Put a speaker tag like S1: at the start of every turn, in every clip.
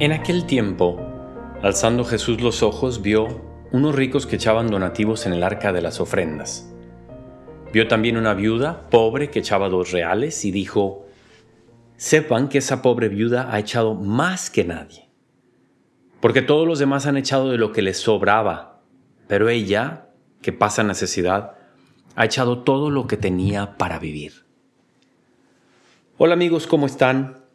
S1: En aquel tiempo, alzando Jesús los ojos, vio unos ricos que echaban donativos en el arca de las ofrendas. Vio también una viuda pobre que echaba 2 reales y dijo: sepan que esa pobre viuda ha echado más que nadie, porque todos los demás han echado de lo que les sobraba, pero ella, que pasa necesidad, ha echado todo lo que tenía para vivir. Hola amigos, ¿cómo están?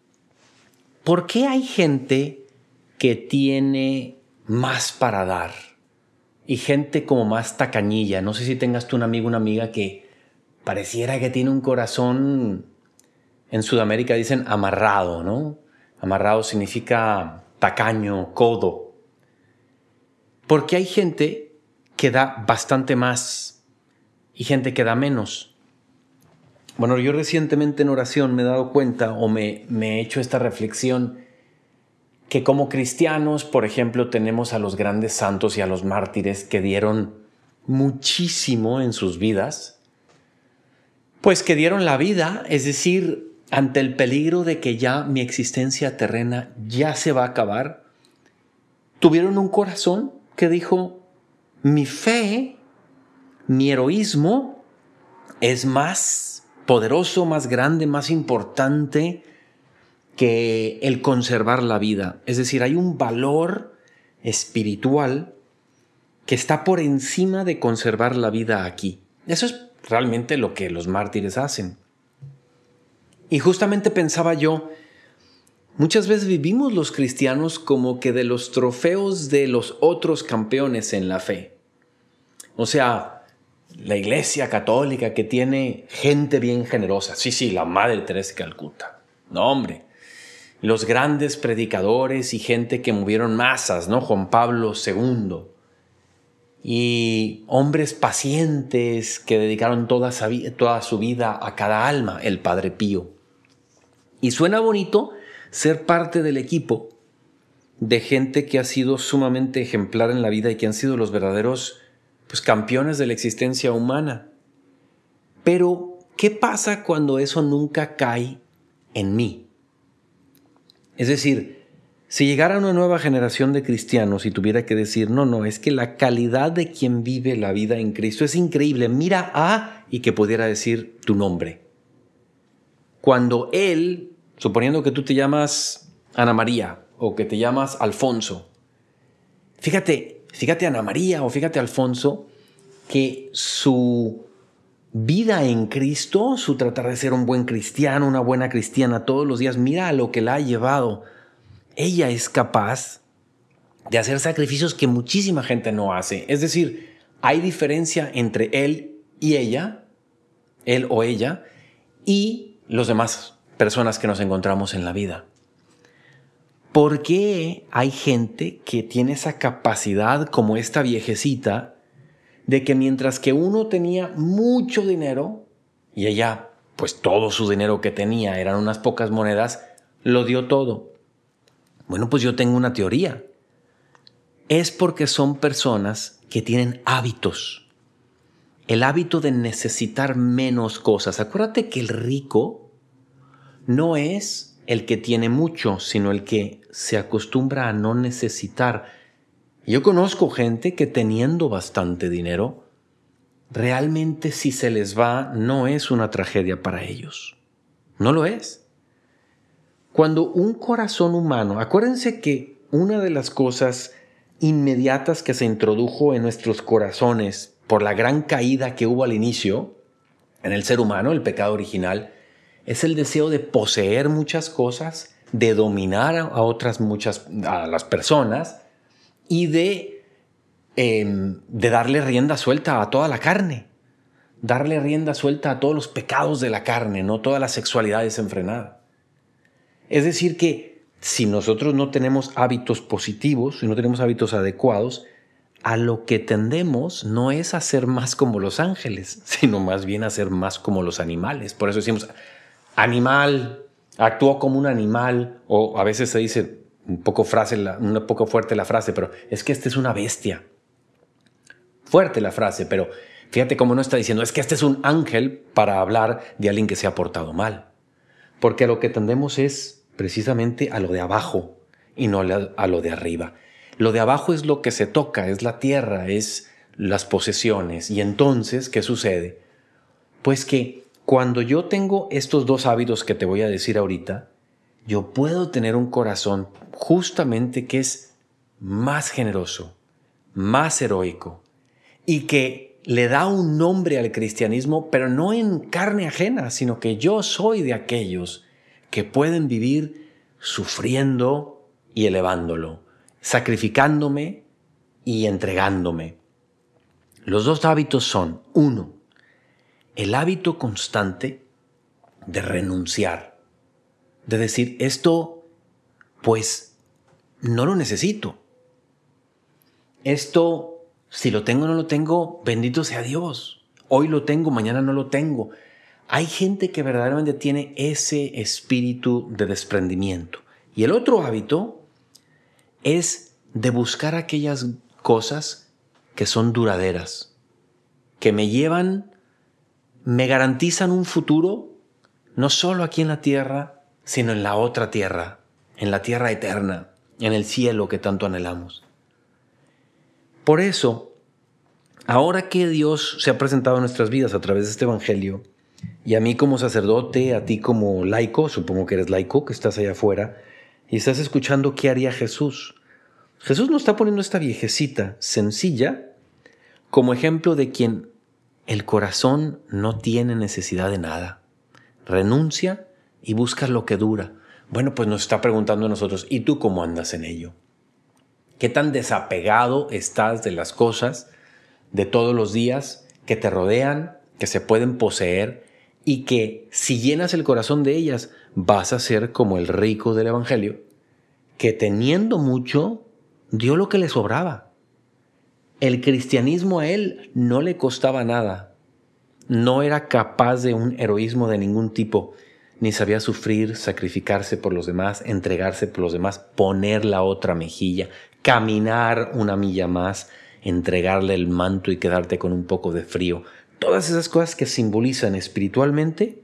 S1: ¿Por qué hay gente que tiene más para dar y gente como más tacañilla? No sé si tengas tú un amigo o una amiga que pareciera que tiene un corazón, en Sudamérica dicen amarrado, ¿no? Amarrado significa tacaño, codo. Porque hay gente que da bastante más y gente que da menos. Bueno, yo recientemente en oración me he dado cuenta o me he hecho esta reflexión que como cristianos, por ejemplo, tenemos a los grandes santos y a los mártires que dieron muchísimo en sus vidas, pues que dieron la vida, es decir, ante el peligro de que ya mi existencia terrena ya se va a acabar, tuvieron un corazón que dijo: mi fe, mi heroísmo es más poderoso, más grande, más importante que el conservar la vida. Es decir, hay un valor espiritual que está por encima de conservar la vida aquí. Eso es realmente lo que los mártires hacen. Y justamente pensaba yo, muchas veces vivimos los cristianos como que de los trofeos de los otros campeones en la fe. O sea, la Iglesia Católica que tiene gente bien generosa. Sí, la Madre Teresa de Calcuta. No, hombre. Los grandes predicadores y gente que movieron masas, ¿no? Juan Pablo II. Y hombres pacientes que dedicaron toda su vida a cada alma, el Padre Pío. Y suena bonito ser parte del equipo de gente que ha sido sumamente ejemplar en la vida y que han sido los verdaderos campeones de la existencia humana. Pero, ¿qué pasa cuando eso nunca cae en mí? Es decir, si llegara una nueva generación de cristianos y tuviera que decir, no, es que la calidad de quien vive la vida en Cristo es increíble, mira a, y que pudiera decir tu nombre. Cuando él, suponiendo que tú te llamas Ana María o que te llamas Alfonso, fíjate Ana María o fíjate Alfonso, que su vida en Cristo, su tratar de ser un buen cristiano, una buena cristiana todos los días, mira a lo que la ha llevado. Ella es capaz de hacer sacrificios que muchísima gente no hace. Es decir, hay diferencia entre él y ella, él o ella, y los demás personas que nos encontramos en la vida. ¿Por qué hay gente que tiene esa capacidad como esta viejecita de que mientras que uno tenía mucho dinero y ella, pues todo su dinero que tenía eran unas pocas monedas, lo dio todo? Bueno, pues yo tengo una teoría. Es porque son personas que tienen hábitos. El hábito de necesitar menos cosas. Acuérdate que el rico no es el que tiene mucho, sino el que se acostumbra a no necesitar. Yo conozco gente que teniendo bastante dinero, realmente si se les va, no es una tragedia para ellos. No lo es. Cuando un corazón humano, acuérdense que una de las cosas inmediatas que se introdujo en nuestros corazones por la gran caída que hubo al inicio en el ser humano, el pecado original, es el deseo de poseer muchas cosas, de dominar a las personas y de darle rienda suelta a toda la carne, darle rienda suelta a todos los pecados de la carne, no toda la sexualidad desenfrenada. Es decir que si nosotros no tenemos hábitos positivos, si no tenemos hábitos adecuados, a lo que tendemos no es a ser más como los ángeles, sino más bien a ser más como los animales. Por eso decimos animal, actuó como un animal, o a veces se dice un poco fuerte la frase, pero es que este es una bestia. Fuerte la frase, pero fíjate cómo no está diciendo, es que este es un ángel para hablar de alguien que se ha portado mal. Porque a lo que tendemos es precisamente a lo de abajo. y no a lo de arriba. Lo de abajo es lo que se toca, es la tierra, es las posesiones. Y entonces, ¿qué sucede? Pues que cuando yo tengo estos dos hábitos que te voy a decir ahorita, yo puedo tener un corazón justamente que es más generoso, más heroico y que le da un nombre al cristianismo, pero no en carne ajena, sino que yo soy de aquellos que pueden vivir sufriendo y elevándolo, sacrificándome y entregándome. Los dos hábitos son, 1, el hábito constante de renunciar, de decir, esto pues no lo necesito. Esto, si lo tengo o no lo tengo, bendito sea Dios. Hoy lo tengo, mañana no lo tengo. Hay gente que verdaderamente tiene ese espíritu de desprendimiento. Y el otro hábito es de buscar aquellas cosas que son duraderas, que me garantizan un futuro, no solo aquí en la tierra, sino en la otra tierra, en la tierra eterna, en el cielo que tanto anhelamos. Por eso, ahora que Dios se ha presentado en nuestras vidas a través de este evangelio, y a mí como sacerdote, a ti como laico, supongo que eres laico, que estás allá afuera, y estás escuchando qué haría Jesús. Jesús nos está poniendo esta viejecita sencilla como ejemplo de quien el corazón no tiene necesidad de nada. Renuncia y busca lo que dura. Bueno, pues nos está preguntando a nosotros, ¿y tú cómo andas en ello? ¿Qué tan desapegado estás de las cosas de todos los días que te rodean, que se pueden poseer y que si llenas el corazón de ellas vas a ser como el rico del evangelio, que teniendo mucho dio lo que le sobraba? El cristianismo a él no le costaba nada. No era capaz de un heroísmo de ningún tipo, ni sabía sufrir, sacrificarse por los demás, entregarse por los demás, poner la otra mejilla, caminar una milla más, entregarle el manto y quedarte con un poco de frío. Todas esas cosas que simbolizan espiritualmente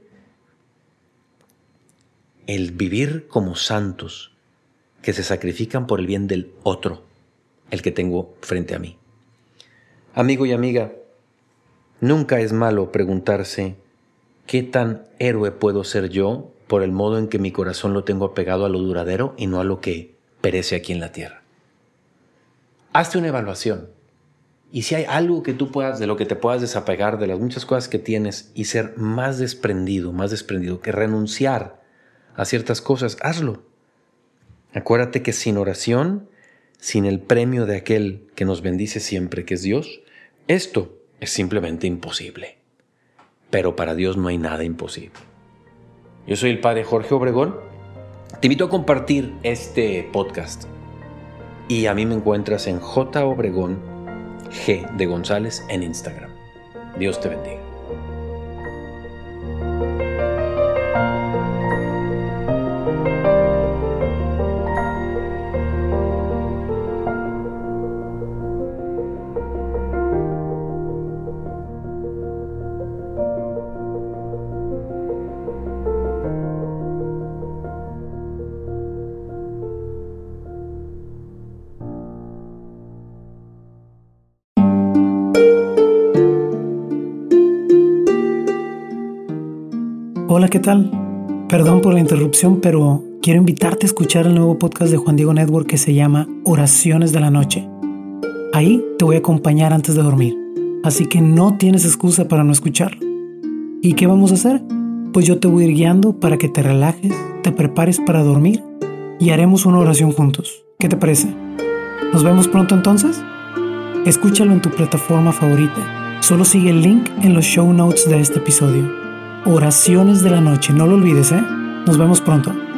S1: el vivir como santos, que se sacrifican por el bien del otro, el que tengo frente a mí. Amigo y amiga, nunca es malo preguntarse ¿qué tan héroe puedo ser yo por el modo en que mi corazón lo tengo apegado a lo duradero y no a lo que perece aquí en la tierra? Hazte una evaluación. Y si hay algo que tú puedas, de lo que te puedas desapegar, de las muchas cosas que tienes y ser más desprendido, que renunciar a ciertas cosas, hazlo. Acuérdate que sin oración, sin el premio de aquel que nos bendice siempre, que es Dios, esto es simplemente imposible. Pero para Dios no hay nada imposible. Yo soy el Padre Jorge Obregón. Te invito a compartir este podcast. Y a mí me encuentras en J. Obregón G. de González en Instagram. Dios te bendiga.
S2: Hola, ¿qué tal? Perdón por la interrupción, pero quiero invitarte a escuchar el nuevo podcast de Juan Diego Network que se llama Oraciones de la Noche. Ahí te voy a acompañar antes de dormir, así que no tienes excusa para no escucharlo. ¿Y qué vamos a hacer? Pues yo te voy a ir guiando para que te relajes, te prepares para dormir y haremos una oración juntos. ¿Qué te parece? ¿Nos vemos pronto entonces? Escúchalo en tu plataforma favorita. Solo sigue el link en los show notes de este episodio. Oraciones de la Noche, no lo olvides, ¿eh? Nos vemos pronto.